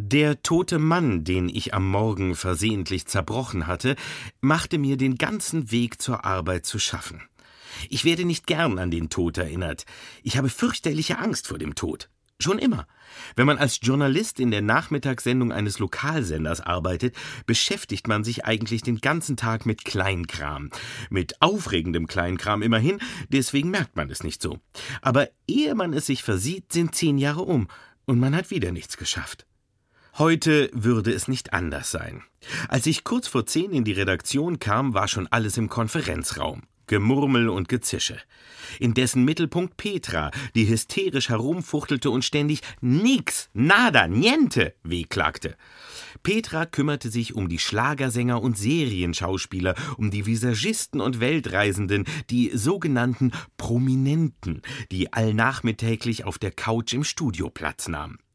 Der tote Mann, den ich am Morgen versehentlich zerbrochen hatte, machte mir den ganzen Weg zur Arbeit zu schaffen. Ich werde nicht gern an den Tod erinnert. Ich habe fürchterliche Angst vor dem Tod. Schon immer. Wenn man als Journalist in der Nachmittagssendung eines Lokalsenders arbeitet, beschäftigt man sich eigentlich den ganzen Tag mit Kleinkram. Mit aufregendem Kleinkram immerhin, deswegen merkt man es nicht so. Aber ehe man es sich versieht, sind 10 Jahre um und man hat wieder nichts geschafft. Heute würde es nicht anders sein. Als ich kurz vor 10 in die Redaktion kam, war schon alles im Konferenzraum. Gemurmel und Gezische. In dessen Mittelpunkt Petra, die hysterisch herumfuchtelte und ständig nix, nada, niente wehklagte. Petra kümmerte sich um die Schlagersänger und Serienschauspieler, um die Visagisten und Weltreisenden, die sogenannten Prominenten, die allnachmittäglich auf der Couch im Studio Platz nahmen.